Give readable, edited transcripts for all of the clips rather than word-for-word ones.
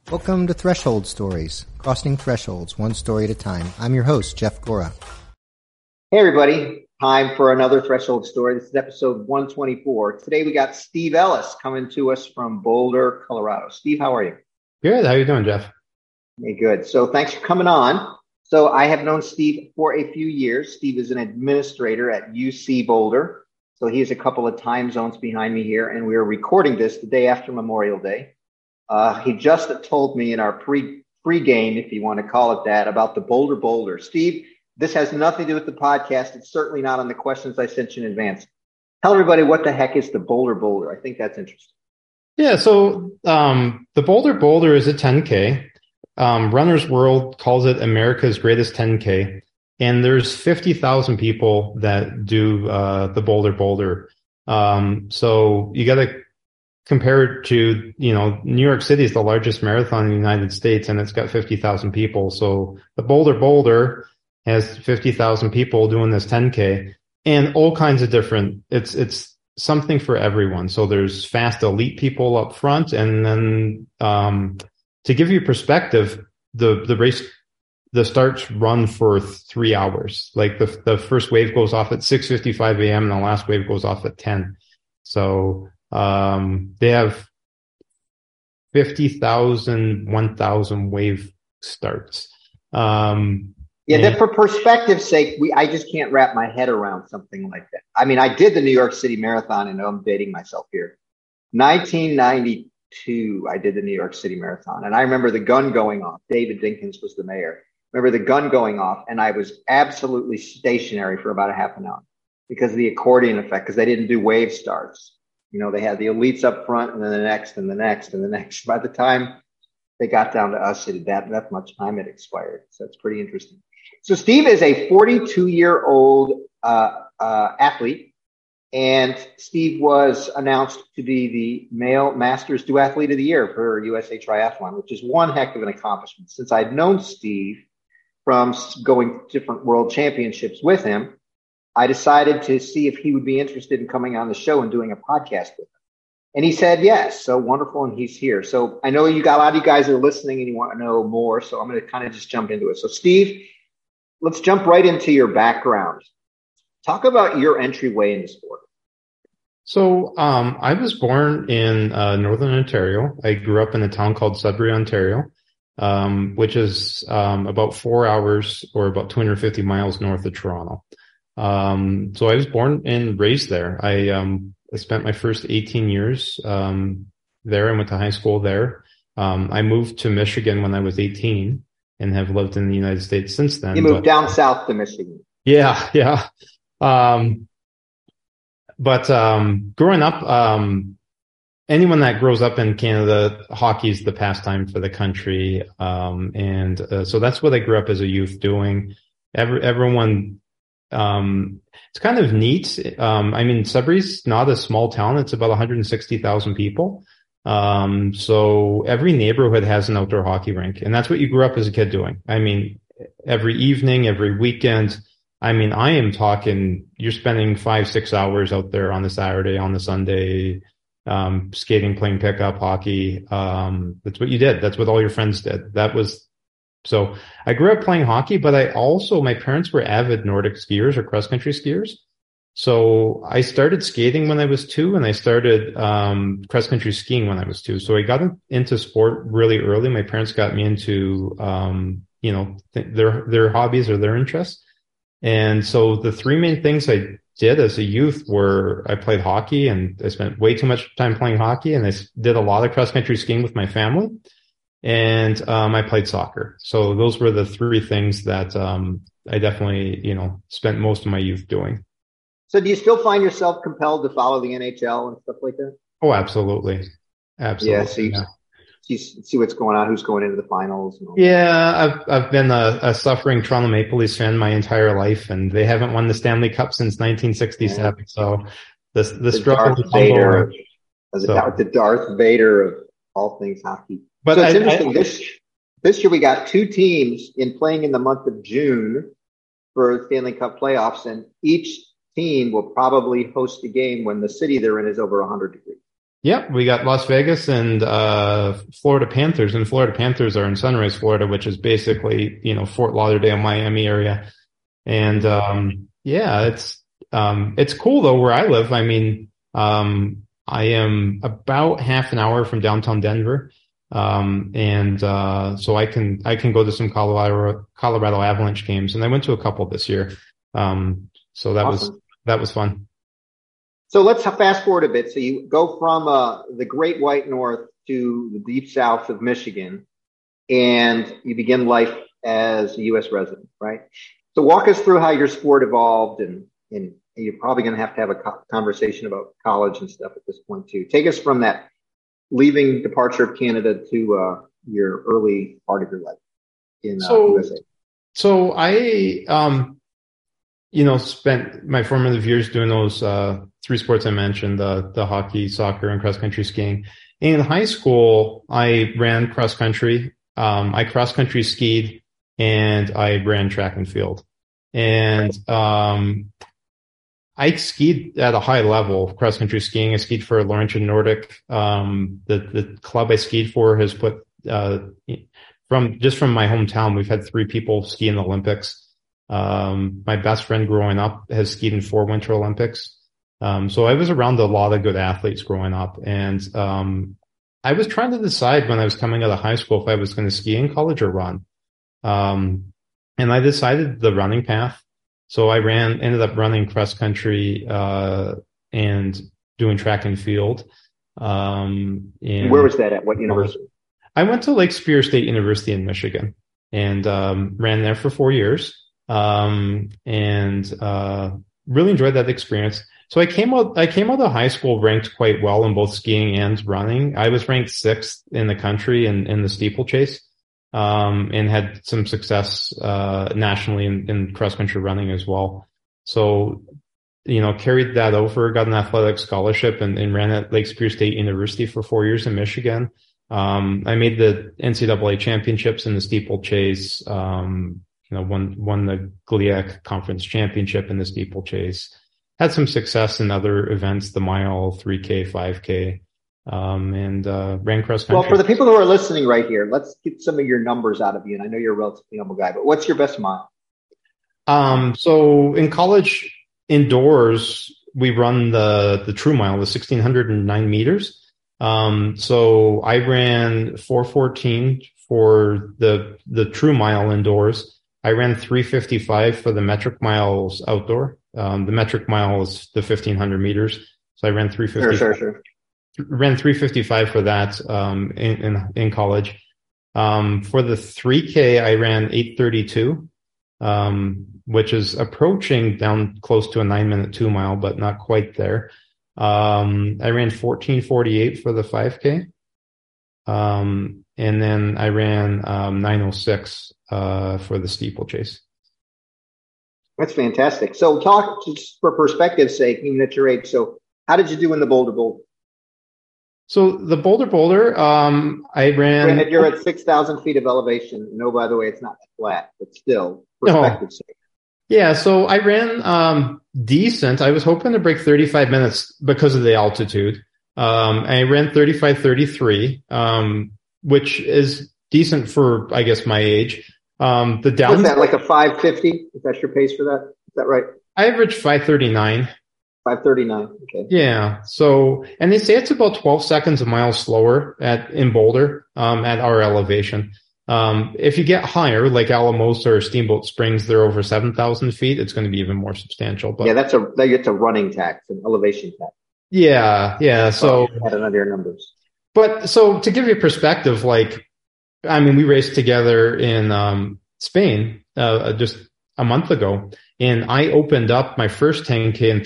Welcome to Threshold Stories, crossing thresholds one story at a time. I'm your host, Jeff Gora. Hey everybody, time for another Threshold Story. This is episode 124. Today we got Steve Ellis coming to us from Boulder, Colorado. Steve, how are you? Good. How are you doing, Jeff? Hey, good. So thanks for coming on. So I have known Steve for a few years. Steve is an administrator at UC Boulder. So he is a couple of time zones behind me here, and we are recording this the day after Memorial Day. He just told me in our pre-game, if you want to call it that, about the Boulder. Steve, this has nothing to do with the podcast. It's certainly not on the questions I sent you in advance. Tell everybody what the heck is the Boulder. I think that's interesting. Yeah, so the Boulder is a 10K. Runner's World calls it America's greatest 10K. And there's 50,000 people that do the Boulder. So you got to compare it to, New York City is the largest marathon in the United States, and it's got 50,000 people. So the Boulder has 50,000 people doing this 10K, and all kinds of different. It's something for everyone. So there's fast elite people up front, and then to give you perspective, the race, the starts run for 3 hours. Like the first wave goes off at 6:55 a.m. and the last wave goes off at 10. So they have 50,000, 1,000 wave starts. That for perspective's sake, I just can't wrap my head around something like that. I mean, I did the New York City Marathon, and I'm dating myself here. 1992, I did the New York City Marathon, and I remember the gun going off. David Dinkins was the mayor. Remember the gun going off, and I was absolutely stationary for about a half an hour because of the accordion effect, because they didn't do wave starts. They had the elites up front, and then the next, and the next, and the next. By the time they got down to us, that much time had expired. So it's pretty interesting. So Steve is a 42-year-old athlete, and Steve was announced to be the male Masters Duathlete of the Year for USA Triathlon, which is one heck of an accomplishment. Since I'd known Steve from going to different world championships with him, I decided to see if he would be interested in coming on the show and doing a podcast with him. And he said yes. So wonderful, and he's here. So I know a lot of you guys are listening and you want to know more, so I'm going to kind of just jump into it. So Steve, let's jump right into your background. Talk about your entryway into sport. So I was born in Northern Ontario. I grew up in a town called Sudbury, Ontario, which is about 4 hours or about 250 miles north of Toronto. So I was born and raised there. I spent my first 18 years there. I went to high school there. I moved to Michigan when I was 18 and have lived in the United States since then. You moved down south to Michigan. Yeah. But growing up, anyone that grows up in Canada, hockey is the pastime for the country. So that's what I grew up as a youth doing. Everyone, it's kind of neat. Sudbury's not a small town. It's about 160,000 people. So every neighborhood has an outdoor hockey rink, and that's what you grew up as a kid doing. Every evening, every weekend. I am talking, you're spending 5-6 hours out there on the Saturday, on the Sunday, skating, playing pickup hockey. That's what you did. That's what all your friends did. So I grew up playing hockey, but my parents were avid Nordic skiers or cross-country skiers. So I started skating when I was 2, and I started cross-country skiing when I was 2. So I got into sport really early. My parents got me into, their hobbies or their interests. And so the 3 main things I did as a youth were I played hockey, and I spent way too much time playing hockey, and I did a lot of cross-country skiing with my family. And I played soccer. So those were the 3 things that I definitely, spent most of my youth doing. So do you still find yourself compelled to follow the NHL and stuff like that? Oh, absolutely. Absolutely. Yeah, you see what's going on, who's going into the finals. Yeah, I've been a suffering Toronto Maple Leafs fan my entire life, and they haven't won the Stanley Cup since 1967. Yeah. So the struggle Darth Vader, the Darth Vader of all things hockey. But so it's interesting. This year we got 2 teams playing in the month of June for Stanley Cup playoffs, and each team will probably host a game when the city they're in is over 100 degrees. Yeah, we got Las Vegas and Florida Panthers, and Florida Panthers are in Sunrise, Florida, which is basically, Fort Lauderdale, Miami area. And yeah, it's cool though where I live. I mean, I am about half an hour from downtown Denver. And so I can go to some Colorado Avalanche games, and I went to a couple this year. So that was fun. So let's fast forward a bit. So you go from the Great White North to the deep south of Michigan, and you begin life as a U.S. resident, right? So walk us through how your sport evolved, and you're probably going to have a conversation about college and stuff at this point too. Take us from that departure of Canada to your early part of your life in USA. So I, spent my formative years doing those three sports I mentioned, the hockey, soccer, and cross-country skiing. In high school, I ran cross-country. I cross-country skied, and I ran track and field. And I skied at a high level, cross-country skiing. I skied for Laurentian Nordic. The club I skied for has put, from my hometown, we've had 3 people ski in the Olympics. My best friend growing up has skied in 4 Winter Olympics. So I was around a lot of good athletes growing up. And I was trying to decide when I was coming out of high school if I was going to ski in college or run. And I decided the running path. So I ended up running cross country, and doing track and field. And where was that at? What university? I went to Lake Superior State University in Michigan, and ran there for 4 years. And really enjoyed that experience. So I came out of high school ranked quite well in both skiing and running. I was ranked 6th in the country in the steeplechase, and had some success nationally in cross-country running as well. So, carried that over, got an athletic scholarship, and ran at Lake Superior State University for 4 years in Michigan. I made the NCAA championships in the steeplechase, won the GLIAC Conference Championship in the steeplechase. Had some success in other events, the mile, 3K, 5K. And ran cross country. Well, for the people who are listening right here, let's get some of your numbers out of you. And I know you're a relatively humble guy, but what's your best mile? So in college indoors, we run the true mile, the 1,609 meters. So I ran 4:14 for the true mile indoors. I ran 3:55 for the metric miles outdoor. The metric mile is the 1,500 meters. So I ran 3:55. Sure. Ran 3:55 for that, in college. For the 3K, I ran 8:32, which is approaching down close to a 9-minute 2 mile, but not quite there. I ran 14:48 for the 5K. And then I ran, 9:06, for the steeplechase. That's fantastic. So talk, just for perspective's sake, even at your age. So how did you do in the Boulder Bowl? So the Boulder, I ran. Granted, you're at 6,000 feet of elevation. No, by the way, it's not flat, but still, perspective's sake. Yeah, so I ran decent. I was hoping to break 35 minutes because of the altitude. I ran 35:33, which is decent for, I guess, my age. The down. What's that, like a 5:50? Is that your pace for that? Is that right? I averaged 5:39. 5:39. Okay. Yeah. So, and they say it's about 12 seconds a mile slower in Boulder, at our elevation. If you get higher, like Alamosa or Steamboat Springs, they're over 7,000 feet. It's going to be even more substantial. But yeah, that's a running tax, an elevation tax. Yeah. So I don't know your numbers. But so to give you perspective, we raced together in Spain just a month ago, and I opened up my first 10K in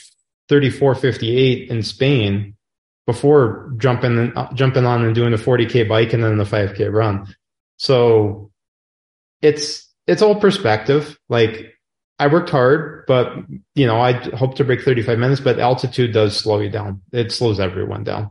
34:58 in Spain before jumping on and doing the 40K bike and then the 5K run. So it's all perspective. I worked hard, but I hope to break 35 minutes, but altitude does slow you down. It slows everyone down.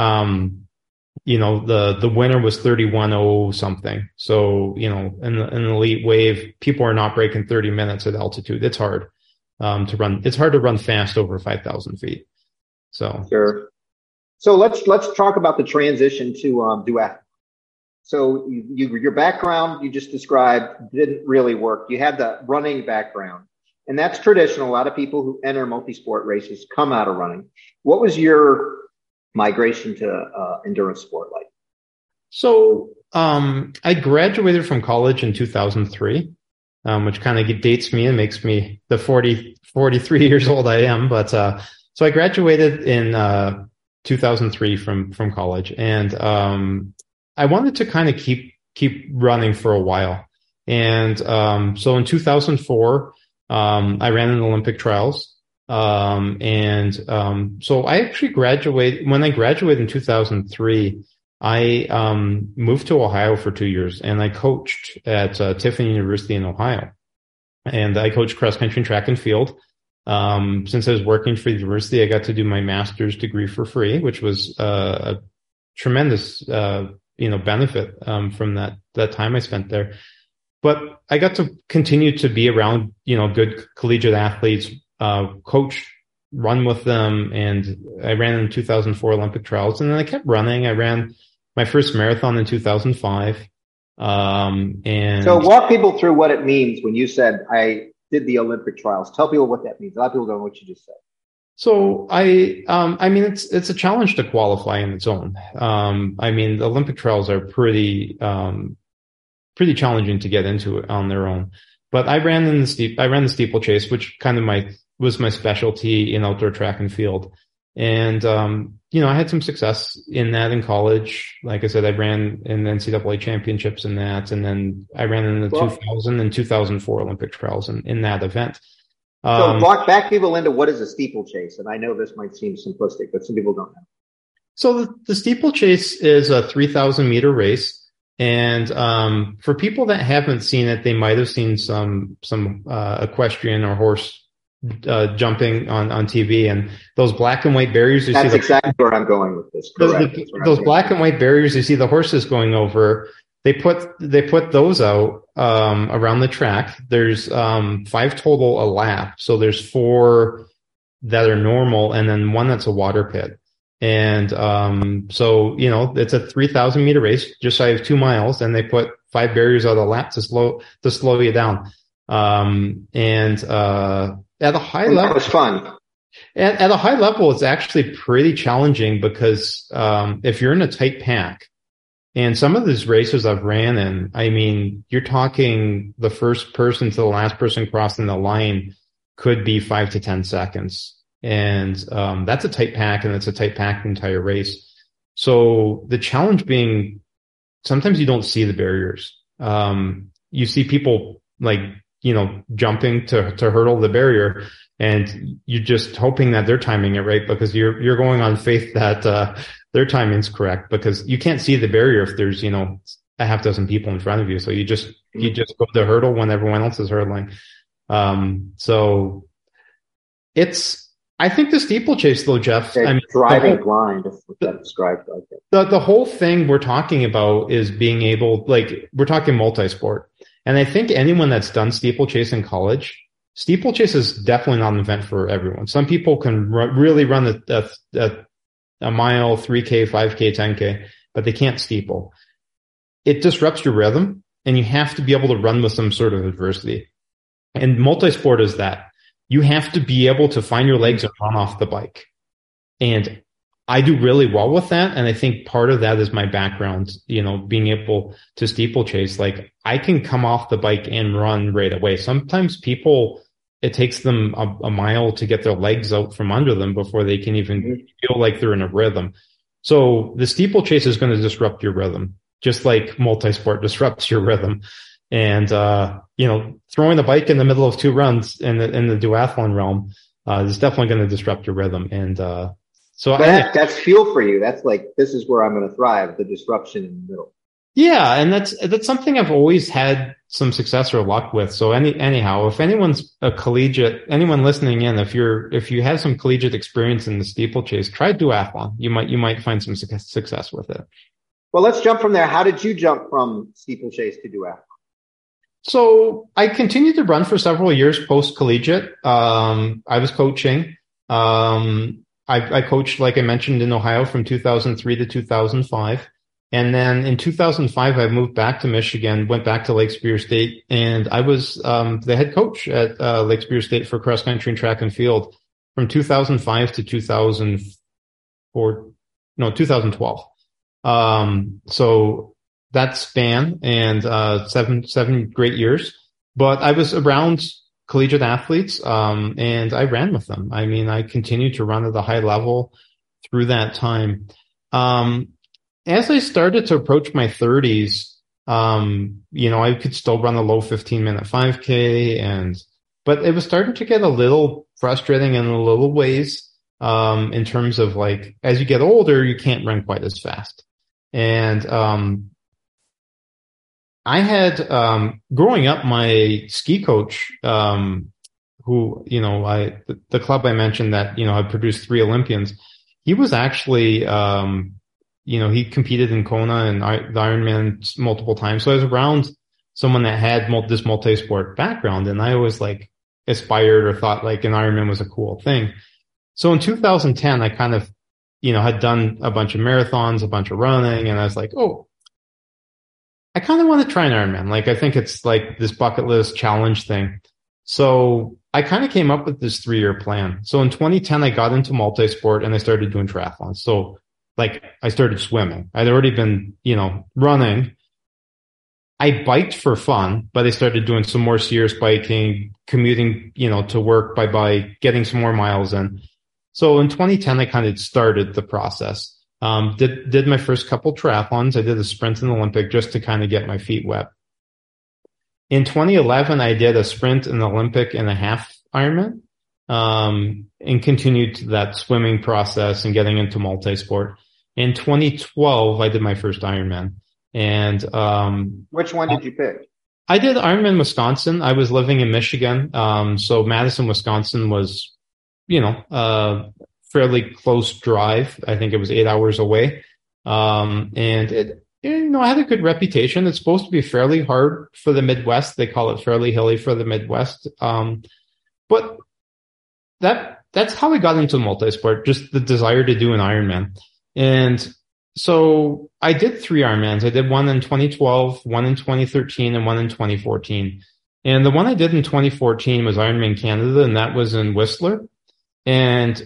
The winner was 31:0 something. So, in an elite wave, people are not breaking 30 minutes at altitude. It's hard to run. It's hard to run fast over 5,000 feet. So sure. So let's talk about the transition to duathlon. So your background you just described didn't really work. You had the running background, and that's traditional. A lot of people who enter multi-sport races come out of running. What was your migration to endurance sport like? So I graduated from college in 2003, which kind of dates me and makes me the 43 years old I am. But so I graduated in 2003 from college, and I wanted to kind of keep running for a while. And so in 2004, I ran in the Olympic trials. So I actually graduated. When I graduated in 2003, I moved to Ohio for 2 years, and I coached at Tiffin University in Ohio. And I coached cross country and track and field. Since I was working for the university, I got to do my master's degree for free, which was a tremendous benefit from that time I spent there. But I got to continue to be around good collegiate athletes, coach, run with them, and I ran in 2004 Olympic trials, and then I kept running. I ran my first marathon in 2005. And so walk people through what it means when you said I did the Olympic trials. Tell people what that means. A lot of people don't know what you just said. So I mean, it's a challenge to qualify in its own. I mean, the Olympic trials are pretty challenging to get into on their own. But I ran the steeplechase, which kind of was my specialty in outdoor track and field. And, I had some success in that in college. Like I said, I ran in the NCAA championships in that. And then I ran in the 2000 and 2004 Olympic trials in that event. So back people into what is a steeplechase. And I know this might seem simplistic, but some people don't know. So the steeplechase is a 3,000 meter race. And for people that haven't seen it, they might have seen some equestrian or horse jumping on TV, and those black and white barriers. That's exactly where I'm going with this. Correct. Those black and white barriers you see the horses going over. They put those out around the track. There's 5 total a lap, so there's 4 that are normal, and then 1 that's a water pit. And so it's a 3,000 meter race, just shy of 2 miles, and they put 5 barriers out of the lap to slow you down. At a high level, that was fun. At a high level, it's actually pretty challenging because if you're in a tight pack, and some of these races I've ran in, I mean, you're talking the first person to the last person crossing the line could be 5 to 10 seconds. And that's a tight pack, and it's a tight packed entire race. So the challenge being sometimes you don't see the barriers. You see people jumping to hurdle the barrier, and you're just hoping that they're timing it right, because you're going on faith that their timing's correct, because you can't see the barrier if there's a half dozen people in front of you. So you just go to hurdle when everyone else is hurdling. So I think the steeplechase, though, Jeff, driving blind, if that's described like that. The whole thing we're talking about is being able, we're talking multi-sport. And I think anyone that's done steeplechase in college, steeplechase is definitely not an event for everyone. Some people can really run a mile, 3K, 5K, 10K, but they can't steeple. It disrupts your rhythm, and you have to be able to run with some sort of adversity. And multi-sport is that. You have to be able to find your legs and run off the bike. And I do really well with that. And I think part of that is my background, being able to steeplechase. I can come off the bike and run right away. Sometimes it takes them a mile to get their legs out from under them before they can even feel like they're in a rhythm. So the steeplechase is going to disrupt your rhythm, just like multi-sport disrupts your rhythm. And, throwing the bike in the middle of 2 runs in the duathlon realm, is definitely going to disrupt your rhythm. And, that's fuel for you. That's this is where I'm going to thrive, the disruption in the middle. Yeah. And that's something I've always had some success or luck with. So anyhow, if anyone's anyone listening in, if you have some collegiate experience in the steeplechase, try duathlon. You might find some success with it. Well, let's jump from there. How did you jump from steeplechase to duathlon? So I continued to run for several years post-collegiate. I was coaching. I coached, like I mentioned, in Ohio from 2003 to 2005. And then in 2005, I moved back to Michigan, went back to Lake Superior State, and I was the head coach at Lake Superior State for cross country and track and field from 2005 to 2012. So that span and seven great years. But I was around collegiate athletes, and I ran with them. I mean, I continued to run at a high level through that time. As I started to approach my 30s, I could still run a low 15-minute 5K, but it was starting to get a little frustrating in a little ways, in terms of like, as you get older, you can't run quite as fast. And, I had, growing up, my ski coach, who, the club I mentioned that, had produced 3 Olympians, he was actually, he competed in Kona and the Ironman multiple times. So I was around someone that had this multi-sport background, and I always like aspired or thought like an Ironman was a cool thing. So in 2010, I kind of, had done a bunch of marathons, a bunch of running, and I was like, oh, I kind of want to try an Ironman. Like, I think it's like this bucket list challenge thing. So I kind of came up with this 3-year plan. So in 2010, I got into multi-sport and I started doing triathlons. So like I started swimming. I'd already been, running. I biked for fun, but I started doing some more serious biking, commuting, to work by bike, getting some more miles in. So in 2010, I kind of started the process. Did my first couple triathlons. I did a sprint and Olympic just to kind of get my feet wet. In 2011, I did a sprint, an Olympic, and a half Ironman, and continued that swimming process and getting into multi-sport. In 2012, I did my first Ironman. And which one did you pick? I did Ironman Wisconsin. I was living in Michigan, so Madison, Wisconsin was, fairly close drive. I think it was 8 hours away. And it, I had a good reputation. It's supposed to be fairly hard for the Midwest. They call it fairly hilly for the Midwest. But that's how I got into multisport, just the desire to do an Ironman. And so I did 3 Ironmans. I did one in 2012, one in 2013, and one in 2014. And the one I did in 2014 was Ironman Canada, and that was in Whistler. And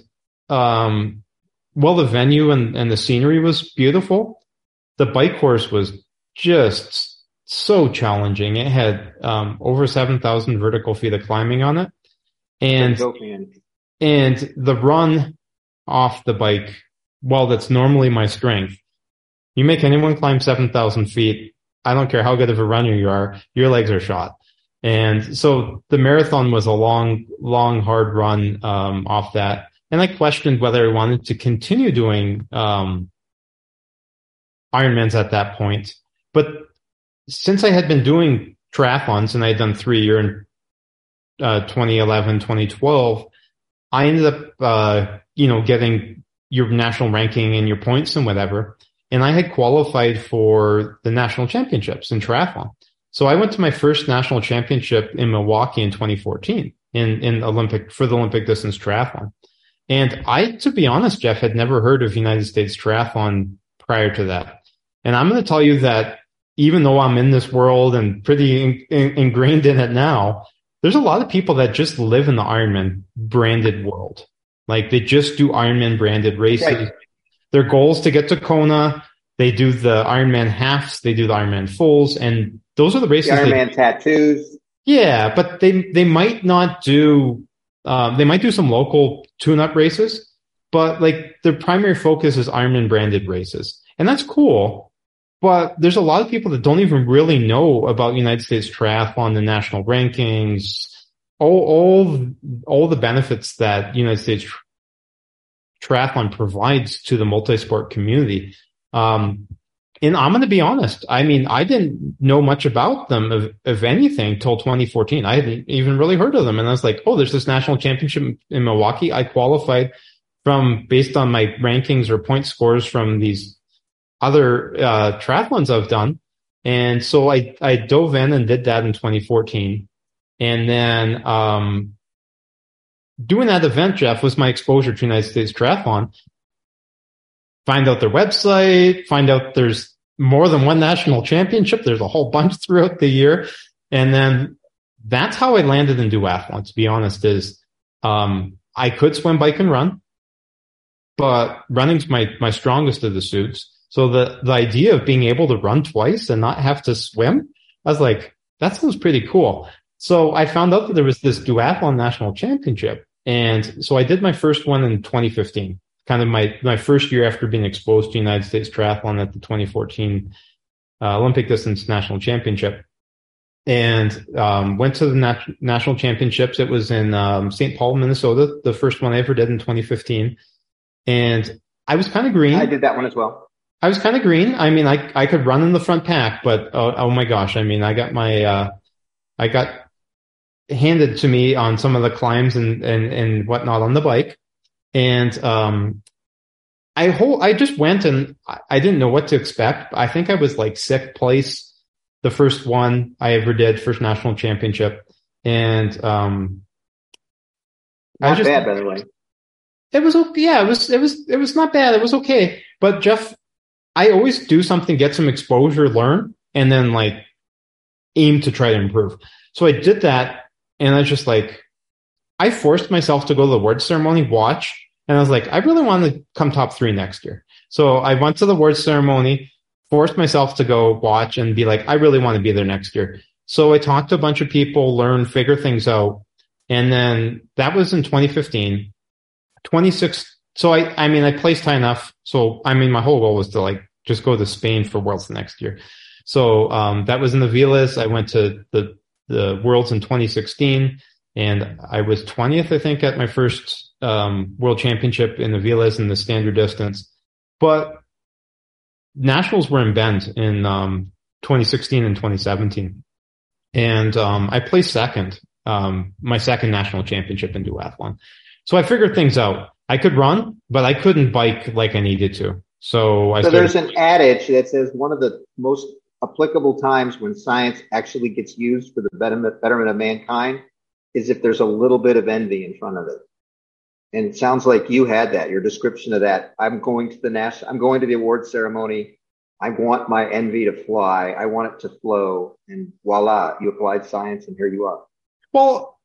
the venue and the scenery was beautiful. The bike course was just so challenging. It had over 7,000 vertical feet of climbing on it. And the run off the bike, while that's normally my strength, you make anyone climb 7,000 feet, I don't care how good of a runner you are, your legs are shot. And so the marathon was a long, hard run off that. And I questioned whether I wanted to continue doing Ironmans at that point. But since I had been doing triathlons, and I had done 3 in 2011, 2012, I ended up, getting your national ranking and your points and whatever. And I had qualified for the national championships in triathlon. So I went to my first national championship in Milwaukee in 2014 for the Olympic distance triathlon. And I, to be honest, Jeff, had never heard of United States Triathlon prior to that. And I'm going to tell you that even though I'm in this world and pretty ingrained in it now, there's a lot of people that just live in the Ironman branded world. Like they just do Ironman branded races. Right. Their goal is to get to Kona. They do the Ironman halves. They do the Ironman fulls. And those are the races. The Ironman tattoos. Yeah, but they might not do, they might do some local tune-up races, but like their primary focus is Ironman branded races. And that's cool. But there's a lot of people that don't even really know about United States Triathlon, the national rankings, all the benefits that United States Triathlon provides to the multi-sport community. And I'm going to be honest. I mean, I didn't know much about them, of anything, till 2014. I hadn't even really heard of them. And I was like, oh, there's this national championship in Milwaukee. I qualified based on my rankings or point scores from these other triathlons I've done. And so I dove in and did that in 2014. And then doing that event, Jeff, was my exposure to United States Triathlon. Find out their website, find out there's more than one national championship. There's a whole bunch throughout the year. And then that's how I landed in duathlon, to be honest, is, I could swim, bike, and run, but running's my strongest of the suits. So the idea of being able to run twice and not have to swim, I was like, that sounds pretty cool. So I found out that there was this duathlon national championship. And so I did my first one in 2015, kind of my first year after being exposed to United States Triathlon at the 2014 Olympic distance national championship. And went to the national championships. It was in St. Paul, Minnesota, the first one I ever did in 2015. And I was kind of green. I did that one as well. I was kind of green. I mean, I could run in the front pack, but oh my gosh. I mean, I got I got handed to me on some of the climbs and whatnot on the bike. And I just went and I didn't know what to expect. I think I was like sixth place, the first one I ever did, first national championship. And not bad, by the way. It was okay. Yeah, it was not bad. It was okay. But Jeff, I always do something, get some exposure, learn, and then like aim to try to improve. So I did that, and I was just like, I forced myself to go to the awards ceremony, watch, and I was like, I really want to come top 3 next year. So I went to the awards ceremony, forced myself to go watch and be like, I really want to be there next year. So I talked to a bunch of people, learned, figure things out. And then that was in 2015. 26. So I placed high enough. So, my whole goal was to like just go to Spain for Worlds the next year. So, that was in the Vilas. I went to the Worlds in 2016 and I was 20th, I think, at my first, World Championship in the Vilas in the standard distance. But nationals were in Bend in, 2016 and 2017. And, I placed second, my second national championship in duathlon. So I figured things out. I could run, but I couldn't bike like I needed to. So there's an adage that says one of the most applicable times when science actually gets used for the betterment of mankind is if there's a little bit of envy in front of it. And it sounds like you had that, your description of that. I'm going to the awards ceremony. I want my envy to fly. I want it to flow. And voila, you applied science and here you are. Well,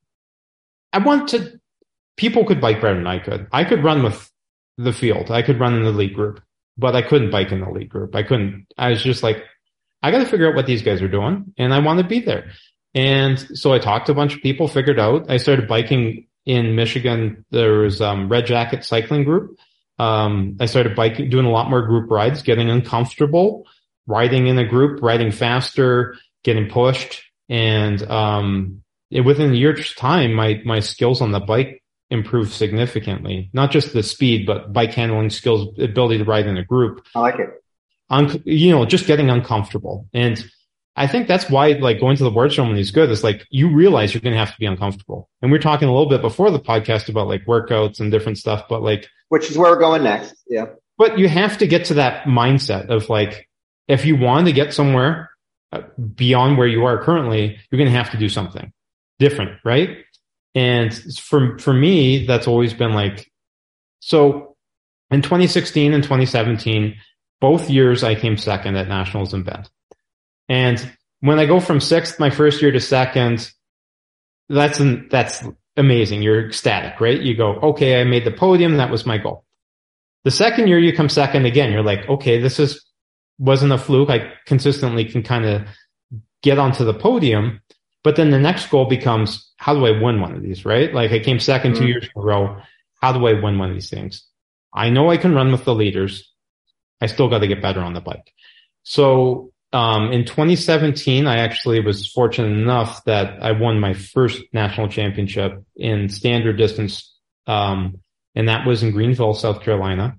people could bike better than I could. I could run with the field. I could run in the lead group, but I couldn't bike in the lead group. I was just like, I got to figure out what these guys are doing and I want to be there. And so I talked to a bunch of people, figured out. I started biking in Michigan. There was Red Jacket Cycling Group. I started biking, doing a lot more group rides, getting uncomfortable, riding in a group, riding faster, getting pushed. And within a year's time, my skills on the bike improved significantly. Not just the speed, but bike handling skills, ability to ride in a group. I like it. Just getting uncomfortable. And I think that's why like going to the award ceremony is good. It's like you realize you're going to have to be uncomfortable. And we're talking a little bit before the podcast about like workouts and different stuff, but like, which is where we're going next. Yeah. But you have to get to that mindset of like, if you want to get somewhere beyond where you are currently, you're going to have to do something different, right? And for me, that's always been like, so in 2016 and 2017, both years I came second at nationals in Bend. And when I go from sixth my first year to second, that's amazing. You're ecstatic, right? You go, okay, I made the podium. That was my goal. The second year you come second again, you're like, okay, wasn't a fluke. I consistently can kind of get onto the podium. But then the next goal becomes, how do I win one of these, right? Like I came second 2 years in a row. How do I win one of these things? I know I can run with the leaders. I still got to get better on the bike. So, in 2017, I actually was fortunate enough that I won my first national championship in standard distance. And that was in Greenville, South Carolina.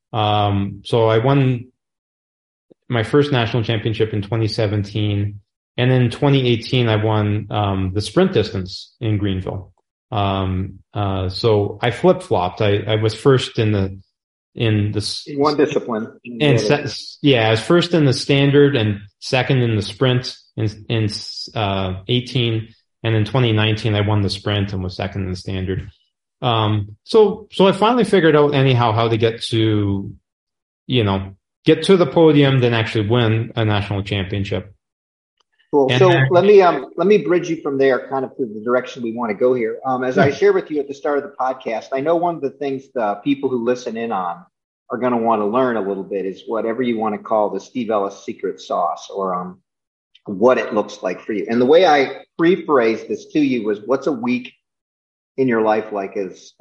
So I won my first national championship in 2017. And then in 2018, I won, the sprint distance in Greenville. So I flip-flopped. I was first in one discipline. I was first in the standard and second in the sprint in 18. And in 2019, I won the sprint and was second in the standard. So I finally figured out anyhow how to get to the podium, then actually win a national championship. Cool. And so let me bridge you from there kind of to the direction we want to go here. As I shared with you at the start of the podcast, I know one of the things the people who listen in on are going to want to learn a little bit is whatever you want to call the Steve Ellis secret sauce, or what it looks like for you. And the way I rephrased this to you was, what's a week in your life like as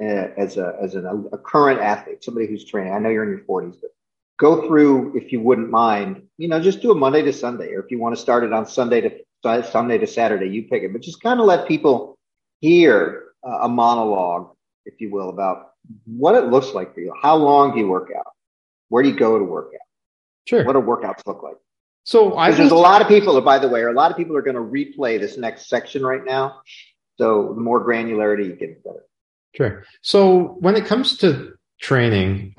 a current athlete, somebody who's training? I know you're in your 40s, but go through, if you wouldn't mind, just do a Monday to Sunday, or if you want to start it on Sunday to Saturday, you pick it. But just kind of let people hear a monologue, if you will, about what it looks like for you. How long do you work out? Where do you go to work out? Sure. What do workouts look like? So there's a lot of people, by the way, are going to replay this next section right now. So the more granularity you get, the better. Sure. So when it comes to training,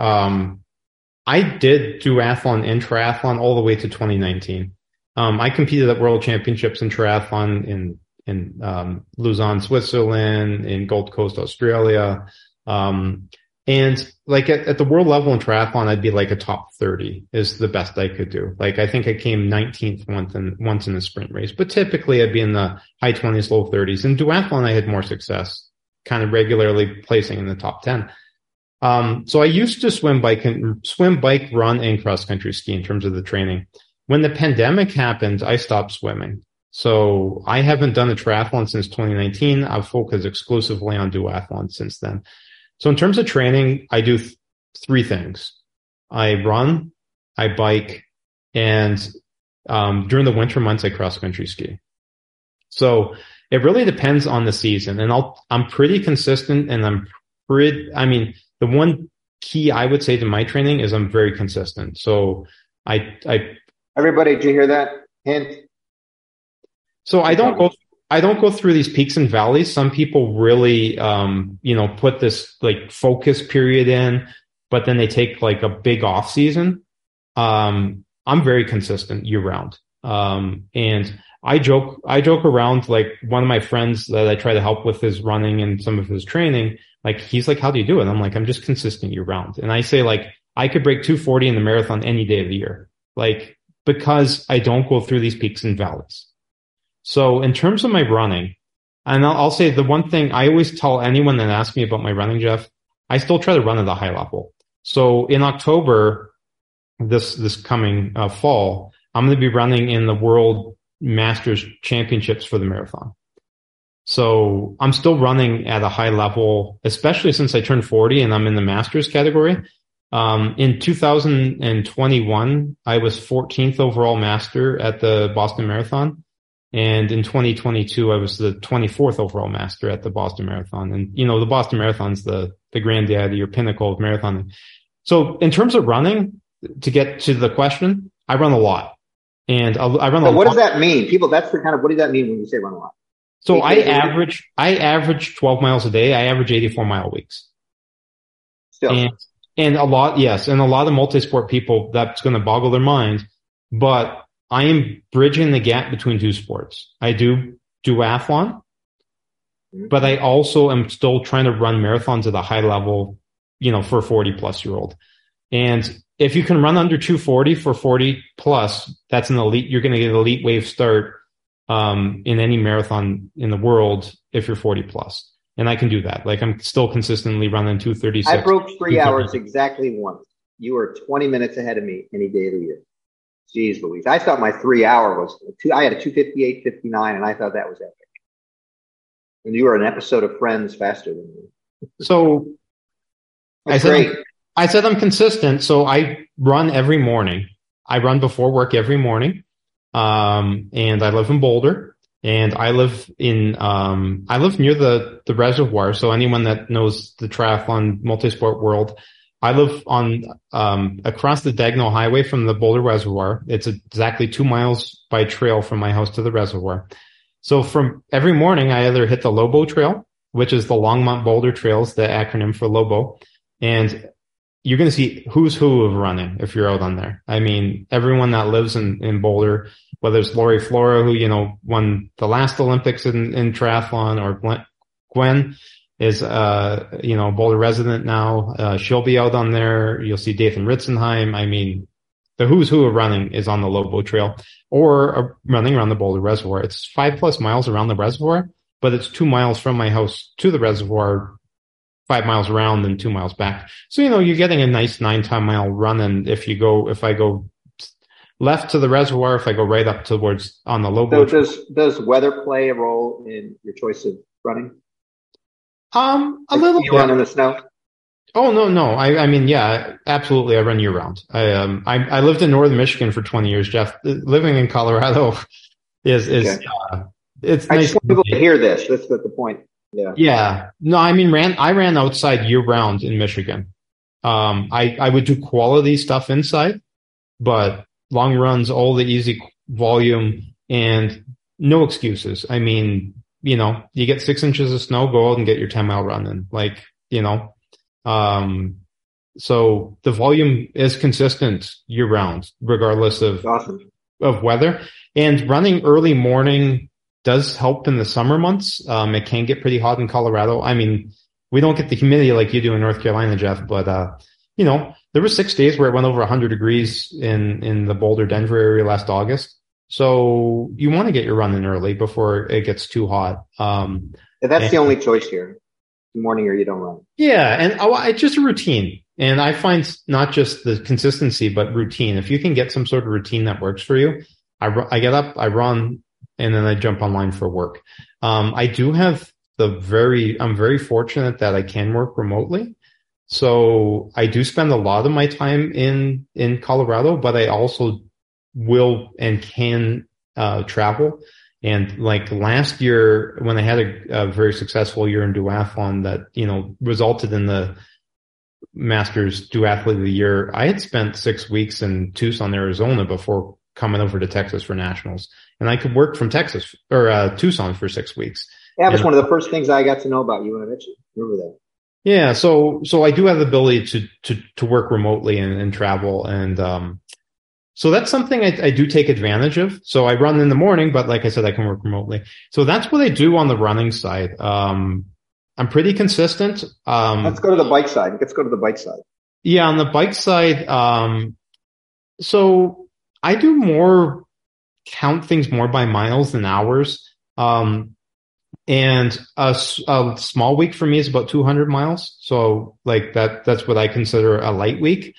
I did duathlon and triathlon all the way to 2019. I competed at World Championships in triathlon in Lausanne, Switzerland, in Gold Coast, Australia. And like at the world level in triathlon, I'd be like a top 30 is the best I could do. Like, I think I came 19th once in the sprint race, but typically I'd be in the high 20s, low 30s. In duathlon, I had more success, kind of regularly placing in the top 10. So I used to swim, bike, run, and cross country ski in terms of the training. When the pandemic happened, I stopped swimming. So I haven't done a triathlon since 2019. I've focused exclusively on duathlon since then. So in terms of training, I do three things. I run, I bike, and during the winter months, I cross country ski. So it really depends on the season. And I'm pretty consistent, and the one key I would say to my training is I'm very consistent. So everybody, did you hear that? Hint. So I don't go through these peaks and valleys. Some people really, put this like focus period in, but then they take like a big off season. I'm very consistent year round. And I joke around, like one of my friends that I try to help with his running and some of his training. Like, he's like, how do you do it? I'm like, I'm just consistent year round. And I say, like, I could break 240 in the marathon any day of the year. Like, because I don't go through these peaks and valleys. So in terms of my running, and I'll say the one thing I always tell anyone that asks me about my running, Jeff, I still try to run at a high level. So in October, this coming fall, I'm going to be running in the World Masters Championships for the marathon. So I'm still running at a high level, especially since I turned 40 and I'm in the Masters category. In 2021, I was 14th overall master at the Boston Marathon. And in 2022, I was the 24th overall master at the Boston Marathon. And, the Boston Marathon's the granddaddy or pinnacle of marathoning. So in terms of running, to get to the question, I run a lot. And I run a lot. What does that mean? What does that mean when you say run a lot? So I average 12 miles a day. I average 84-mile weeks. Still. And a lot, yes. And a lot of multi-sport people, that's going to boggle their mind. But I am bridging the gap between two sports. I do duathlon, but I also am still trying to run marathons at a high level, for a 40-plus-year-old. And if you can run under 240 for 40-plus, that's an elite. You're going to get an elite wave start in any marathon in the world if you're 40-plus. And I can do that. Like, I'm still consistently running 236. I broke 3 hours exactly once. You were 20 minutes ahead of me any day of the year. Jeez Louise. I thought my 3 hour was I had a 2:58:59, and I thought that was epic. And you were an episode of Friends faster than me. So I said I'm consistent. So I run every morning. I run before work every morning. And I live in Boulder, and I live near the reservoir. So anyone that knows the triathlon multisport world, I live on, across the Dagnall Highway from the Boulder Reservoir. It's exactly 2 miles by trail from my house to the reservoir. So from every morning, I either hit the Lobo Trail, which is the Longmont Boulder Trails, the acronym for Lobo. And you're going to see who's who of running if you're out on there. I mean, everyone that lives in Boulder, whether it's Lori Flora, who, won the last Olympics in triathlon, or Gwen, is Boulder resident now. She'll be out on there. You'll see Dathan Ritzenheim. I mean, the who's who of running is on the Lobo Trail or running around the Boulder Reservoir. It's 5+ miles around the reservoir, but it's 2 miles from my house to the reservoir, 5 miles around and 2 miles back. So, you're getting a nice 9-10 mile run. And if I go left to the reservoir, if I go right up towards on the Lobo. So does weather play a role in your choice of running? A little bit. You run in the snow? Oh, no. I mean, yeah, absolutely. I run year round. I lived in northern Michigan for 20 years, Jeff. Living in Colorado is okay. It's I nice. just want people to hear this. That's the point. Yeah. Yeah. No, I mean, I ran outside year round in Michigan. I would do quality stuff inside, but long runs, all the easy volume and no excuses. I mean, you get 6 inches of snow, go out and get your 10-mile run in. So the volume is consistent year round, regardless of weather. And running early morning does help in the summer months. It can get pretty hot in Colorado. I mean, we don't get the humidity like you do in North Carolina, Jeff, but, there were 6 days where it went over 100 degrees in the Boulder, Denver area last August. So you want to get your run in early before it gets too hot. That's the only choice here. Morning or you don't run. Yeah. And it's just a routine. And I find not just the consistency, but routine. If you can get some sort of routine that works for you, I get up, I run, and then I jump online for work. I do have I'm very fortunate that I can work remotely. So I do spend a lot of my time in Colorado, but I also will and can travel. And like last year, when I had a very successful year in duathlon that, resulted in the Masters Duathlete of the Year, I had spent 6 weeks in Tucson, Arizona before coming over to Texas for nationals. And I could work from Texas or Tucson for 6 weeks. Yeah, it was one of the first things I got to know about you when I met you. Remember that? Yeah. So I do have the ability to work remotely and travel. And, so that's something I do take advantage of. So I run in the morning, but like I said, I can work remotely. So that's what I do on the running side. I'm pretty consistent. Let's go to the bike side. Yeah. On the bike side. So I do count things more by miles than hours. And a small week for me is about 200 miles. So like that's what I consider a light week.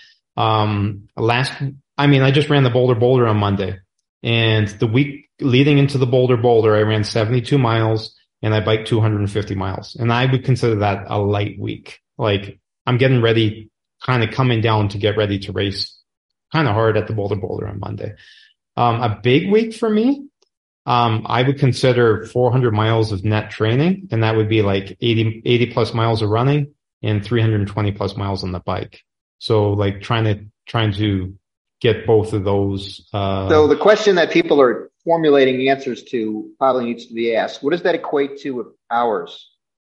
I just ran the Boulder on Monday, and the week leading into the Boulder, I ran 72 miles and I biked 250 miles. And I would consider that a light week. Like I'm getting ready, kind of coming down to get ready to race kind of hard at the Boulder on Monday. A big week for me, I would consider 400 miles of net training, and that would be like 80 plus miles of running and 320 plus miles on the bike. So like trying to get both of those. So the question that people are formulating answers to probably needs to be asked. What does that equate to with hours?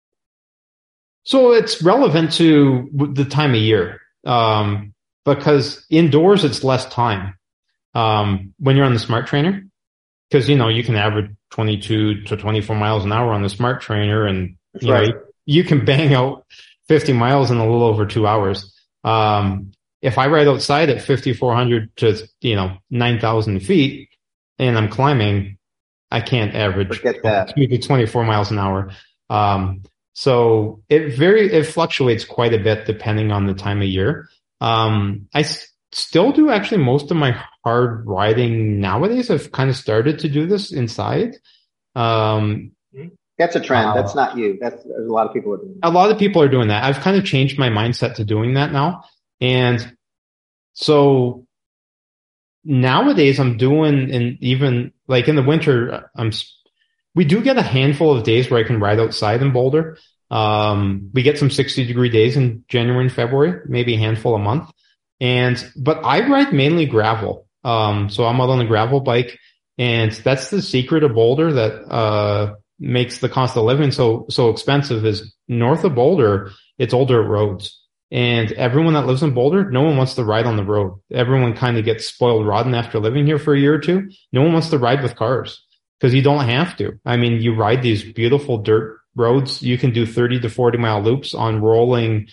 So it's relevant to the time of year, because indoors it's less time when you're on the Smart Trainer, because you can average 22 to 24 miles an hour on the Smart Trainer, and you can bang out 50 miles in a little over 2 hours. If I ride outside at 5,400 to 9,000 feet and I'm climbing, I can't average 24 miles an hour. So it fluctuates quite a bit depending on the time of year. I still do actually most of my hard riding nowadays. I've kind of started to do this inside. That's a trend. That's not you. There's a lot of people are doing that. A lot of people are doing that. I've kind of changed my mindset to doing that now. And so nowadays I'm doing, and even like in the winter, we do get a handful of days where I can ride outside in Boulder. We get some 60-degree days in January and February, maybe a handful a month. But I ride mainly gravel. So I'm out on a gravel bike, and that's the secret of Boulder that, makes the cost of living so expensive is north of Boulder, it's old dirt roads. And everyone that lives in Boulder, no one wants to ride on the road. Everyone kind of gets spoiled rotten after living here for a year or two. No one wants to ride with cars because you don't have to. I mean, you ride these beautiful dirt roads. You can do 30 to 40 mile loops on rolling,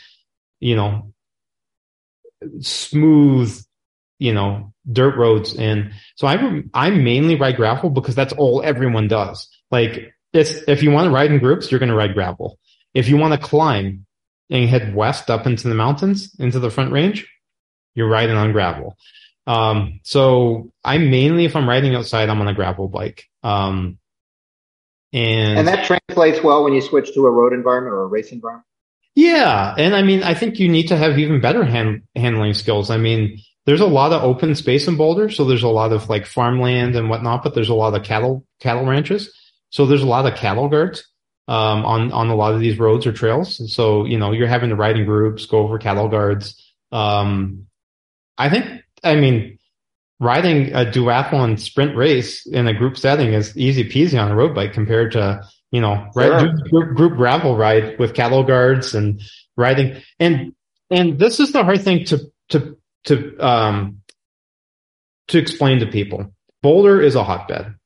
smooth, dirt roads. And so I mainly ride gravel because that's all everyone does. Like if you want to ride in groups, you're going to ride gravel. If you want to climb and head west up into the mountains, into the Front Range, you're riding on gravel. So if I'm riding outside, I'm on a gravel bike. And that translates well when you switch to a road environment or a race environment. Yeah. And I think you need to have even better handling skills. There's a lot of open space in Boulder. So there's a lot of like farmland and whatnot, but there's a lot of cattle ranches. So there's a lot of cattle guards, on a lot of these roads or trails. And so, you're having to ride in groups, go over cattle guards. Riding a duathlon sprint race in a group setting is easy peasy on a road bike compared to, group gravel ride with cattle guards and riding. And this is the hard thing to explain to people. Boulder is a hotbed.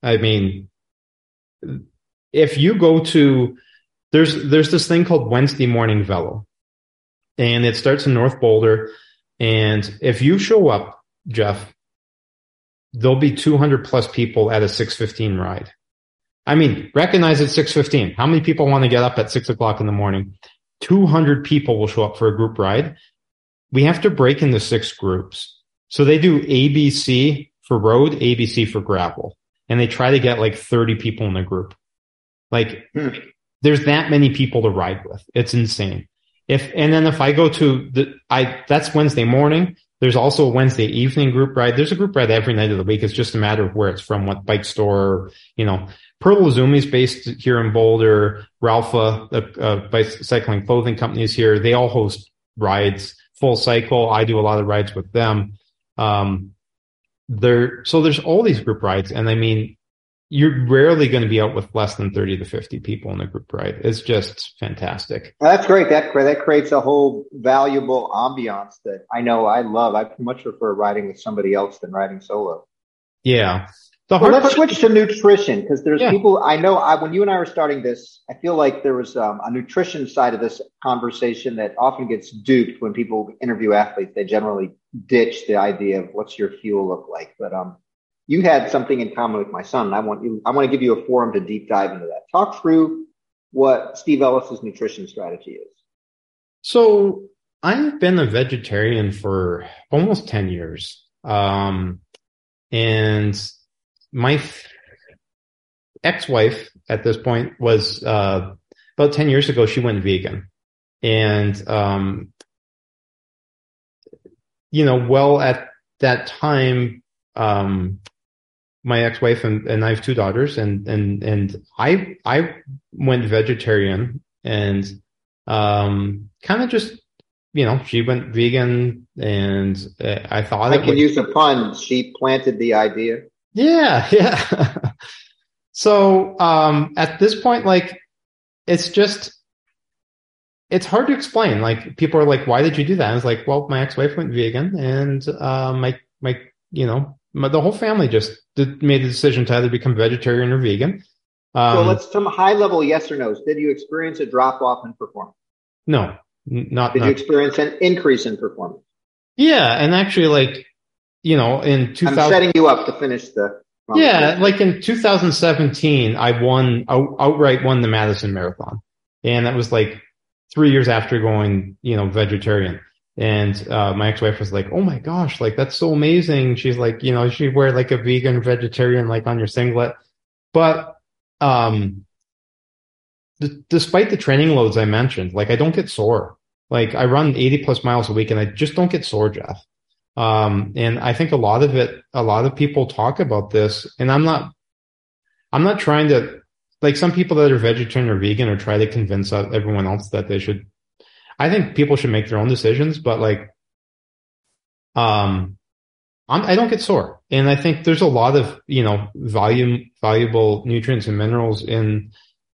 If you go to, there's this thing called Wednesday Morning Velo, and it starts in North Boulder. And if you show up, Jeff, there'll be 200 plus people at a 6:15 ride. Recognize it's 6:15. How many people want to get up at 6 o'clock in the morning? 200 people will show up for a group ride. We have to break into 6 groups. So they do ABC for road, ABC for gravel. And they try to get like 30 people in a group. There's that many people to ride with. It's insane. If I go to that's Wednesday morning. There's also a Wednesday evening group ride. There's a group ride every night of the week. It's just a matter of where it's from, what bike store, Pearl Izumi is based here in Boulder. Ralpha, bicycling clothing company is here. They all host rides, Full Cycle. I do a lot of rides with them. So there's all these group rides. And you're rarely going to be out with less than 30 to 50 people in a group ride. It's just fantastic. That's great. That creates a whole valuable ambiance that I know I love. I much prefer riding with somebody else than riding solo. Yeah. Let's switch to nutrition, because there's people I know. When you and I were starting this, I feel like there was a nutrition side of this conversation that often gets duped when people interview athletes. They generally ditch the idea of what's your fuel look like. But you had something in common with my son, and I want to give you a forum to deep dive into that. Talk through what Steve Ellis's nutrition strategy is. So I've been a vegetarian for almost 10 years. And my ex-wife at this point was, about 10 years ago, she went vegan. And, at that time, my ex-wife and I have 2 daughters, and I went vegetarian, and kind of just, she went vegan, and I thought I can use a pun. She planted the idea. Yeah. So at this point, it's hard to explain. People are like, why did you do that? I was like, well, my ex-wife went vegan, and the whole family just made the decision to either become vegetarian or vegan. So let's some high level yes or no's. Did you experience a drop off in performance? No, not. Did you experience an increase in performance? Yeah, and actually, in 2000, I'm setting you up to finish the. Yeah, in 2017, I outright won the Madison Marathon, and that was 3 years after going, vegetarian. And my ex-wife was like, "Oh my gosh, that's so amazing." She's like, she'd wear a vegan vegetarian on your singlet. But despite the training loads I mentioned, I don't get sore. I run 80 plus miles a week, and I just don't get sore, Jeff. And I think a lot of people talk about this, and I'm not trying to, some people that are vegetarian or vegan or try to convince everyone else that they should. I think people should make their own decisions, but I don't get sore. And I think there's a lot of, valuable nutrients and minerals in,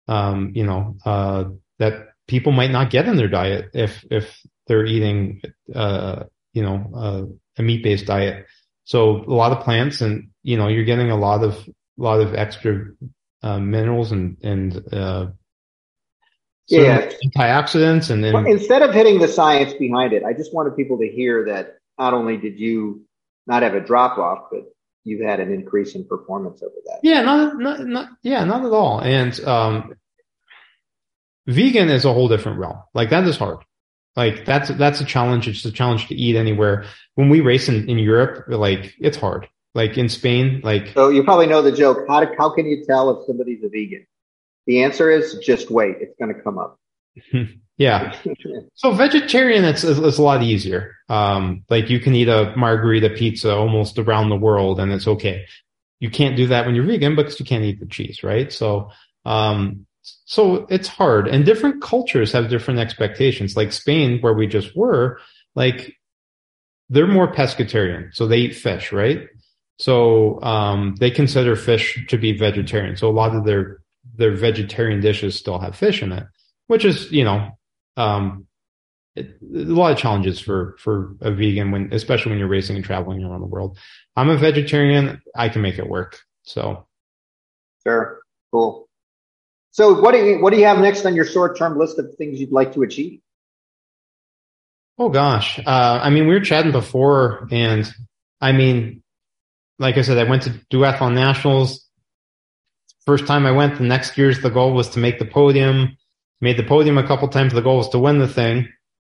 that people might not get in their diet if they're eating, a meat-based diet. So a lot of plants, and, you're getting a lot of extra, minerals and Yeah. antioxidants, and Well, then instead of hitting the science behind it, I just wanted people to hear that not only did you not have a drop off, but you've had an increase in performance over that. yeah, not at all. And vegan is a whole different realm. Like that is hard. Like that's a challenge. It's a challenge to eat anywhere. When we race in Europe, like it's hard. Like in Spain, like So you probably know the joke. How can you tell if somebody's a vegan? The answer is just wait. It's going to come up. yeah. So vegetarian, it's a lot easier. Like you can eat a margarita pizza almost around the world, and it's okay. You can't do that when you're vegan because you can't eat the cheese, right? So it's hard, and different cultures have different expectations. Like Spain, where we just were, like they're more pescatarian, so they eat fish, right? So they consider fish to be vegetarian. So a lot of their vegetarian dishes still have fish in it, which is, a lot of challenges for a vegan especially when you're racing and traveling around the world. I'm a vegetarian. I can make it work. So. Sure. Cool. So what do you have next on your short-term list of things you'd like to achieve? Oh gosh. We were chatting before, and like I said, I went to Duathlon Nationals. First time I went, the next year's the goal was to make the podium. Made the podium a couple times. The goal was to win the thing.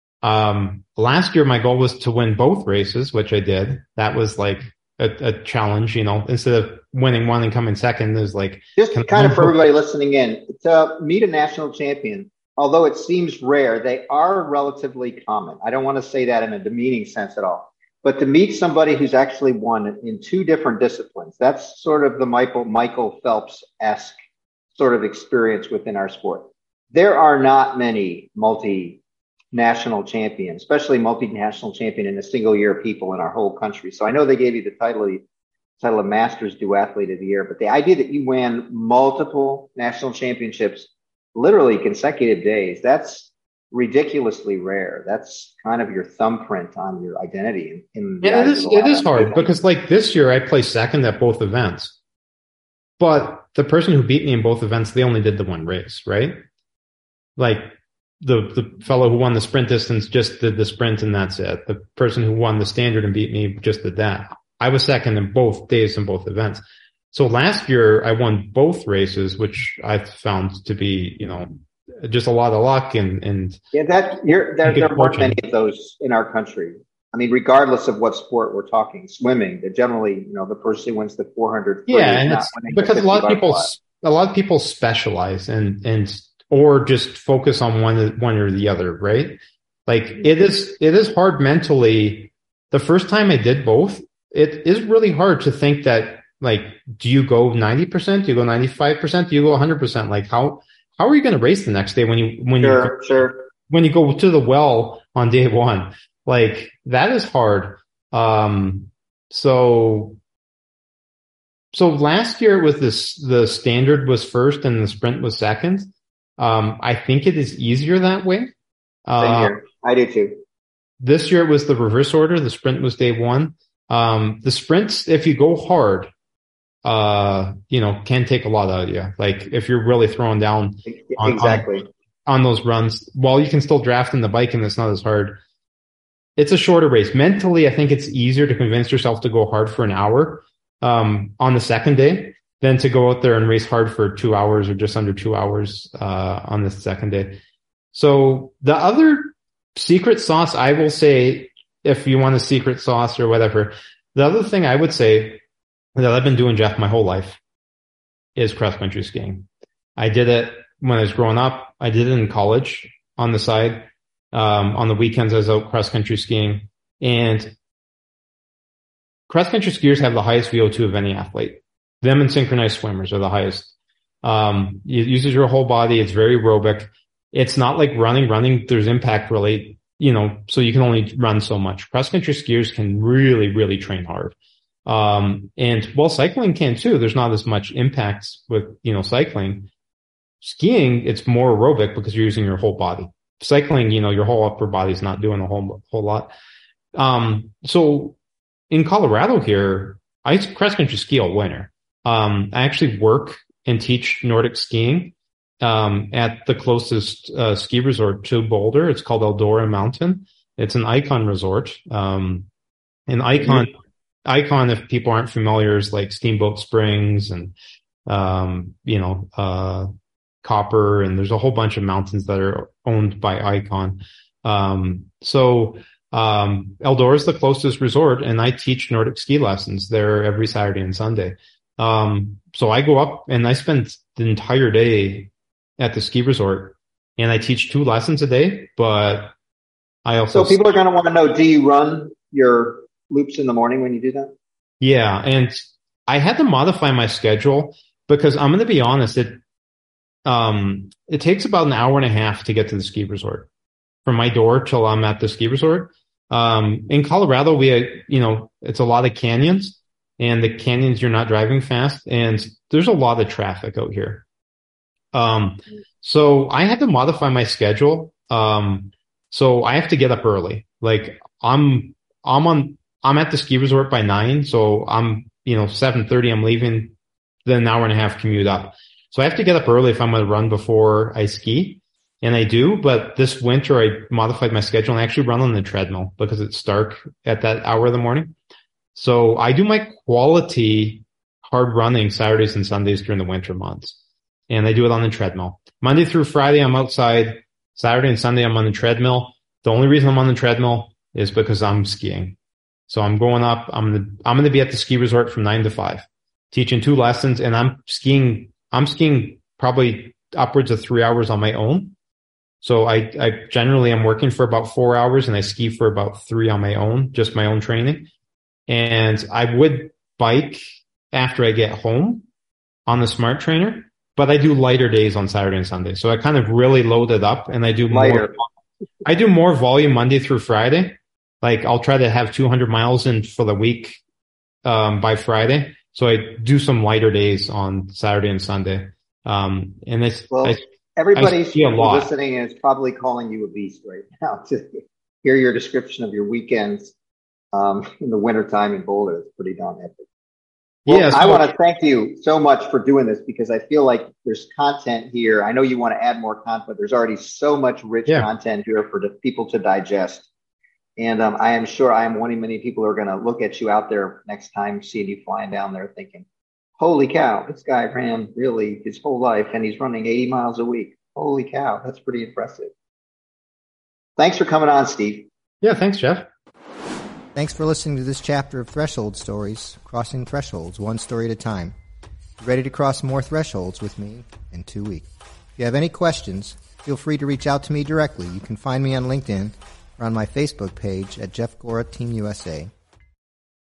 Last year, my goal was to win both races, which I did. That was like a challenge, instead of winning one and coming second, it was like. Just kind of for everybody listening in, to meet a national champion, although it seems rare, they are relatively common. I don't want to say that in a demeaning sense at all. But to meet somebody who's actually won in two different disciplines, that's sort of the Michael Phelps-esque sort of experience within our sport. There are not many multinational champions, especially multinational champion in a single year people in our whole country. So I know they gave you the title of Masters Duathlete of the Year, but the idea that you won multiple national championships, literally consecutive days, that's ridiculously rare. That's kind of your thumbprint on your identity. It is hard because like this year I placed second at both events, but the person who beat me in both events, they only did the one race, right? Like the fellow who won the sprint distance just did the sprint and that's it. The person who won the standard and beat me just did that. I was second in both days in both events. So last year I won both races, which I found to be, just a lot of luck and yeah, there aren't many of those in our country. I mean, regardless of what sport we're talking, swimming, that generally, the person who wins the 400 free and it's because a lot of people specialize and or just focus on one or the other, right? Like it is hard mentally. The first time I did both, it is really hard to think that, like, do you go 90%? Do you go 95%? Do you go 100%? Like how are you going to race the next day when you go to the well on day one? Like that is hard. So last year it was the standard was first and the sprint was second. I think it is easier that way. Same here. I do too. This year it was the reverse order. The sprint was day one. The sprints, if you go hard, can take a lot out of you. Like if you're really throwing down on those runs, while you can still draft in the bike and it's not as hard, it's a shorter race. Mentally, I think it's easier to convince yourself to go hard for an hour on the second day than to go out there and race hard for 2 hours or just under 2 hours on the second day. So the other secret sauce, I will say, if you want a secret sauce or whatever, the other thing I would say that I've been doing, Jeff, my whole life is cross-country skiing. I did it when I was growing up. I did it in college on the side. On the weekends, I was out cross-country skiing. And cross-country skiers have the highest VO2 of any athlete. Them and synchronized swimmers are the highest. It uses your whole body. It's very aerobic. It's not like running. There's impact really, so you can only run so much. Cross-country skiers can really, really train hard. And cycling can too. There's not as much impact with, cycling. Skiing, it's more aerobic because you're using your whole body. Cycling, your whole upper body's not doing a whole lot. So in Colorado here, I cross-country ski all winter. I actually work and teach Nordic skiing. at the closest ski resort to Boulder. It's called Eldora Mountain. It's an Icon resort. And Icon, if people aren't familiar, is like Steamboat Springs and, Copper, and there's a whole bunch of mountains that are owned by Icon. Eldora is the closest resort, and I teach Nordic ski lessons there every Saturday and Sunday. So I go up and I spend the entire day at the ski resort, and I teach 2 lessons a day, but I also... So people are going to want to know, do you run your loops in the morning when you do that? Yeah. And I had to modify my schedule because I'm going to be honest, it takes about an hour and a half to get to the ski resort from my door till I'm at the ski resort. In Colorado, it's a lot of canyons, and the canyons, you're not driving fast, and there's a lot of traffic out here. So I had to modify my schedule. So I have to get up early. Like I'm at the ski resort by 9. So I'm, 7:30, I'm leaving, then an hour and a half commute up. So I have to get up early if I'm going to run before I ski. And I do, but this winter I modified my schedule and I actually run on the treadmill because it's dark at that hour of the morning. So I do my quality hard running Saturdays and Sundays during the winter months. And I do it on the treadmill. Monday through Friday, I'm outside. Saturday and Sunday, I'm on the treadmill. The only reason I'm on the treadmill is because I'm skiing. So I'm going up. I'm going to be at the ski resort from 9 to 5, teaching 2 lessons, and I'm skiing probably upwards of 3 hours on my own. So I generally am working for about 4 hours and I ski for about 3 on my own, just my own training. And I would bike after I get home on the Smart Trainer, but I do lighter days on Saturday and Sunday. So I kind of really load it up and I do more volume Monday through Friday. Like I'll try to have 200 miles in for the week, by Friday. So I do some lighter days on Saturday and Sunday. Everybody listening is probably calling you a beast right now to hear your description of your weekends in the wintertime in Boulder. It's pretty darn epic. Well, I want to thank you so much for doing this because I feel like there's content here. I know you want to add more content, but there's already so much rich content here for the people to digest. And I am sure many people are going to look at you out there next time, seeing you flying down there thinking, holy cow, this guy ran really his whole life and he's running 80 miles a week. Holy cow, that's pretty impressive. Thanks for coming on, Steve. Yeah, thanks, Jeff. Thanks for listening to this chapter of Threshold Stories, crossing thresholds one story at a time. Be ready to cross more thresholds with me in 2 weeks. If you have any questions, feel free to reach out to me directly. You can find me on LinkedIn or on my Facebook page at Jeff Gora Team USA.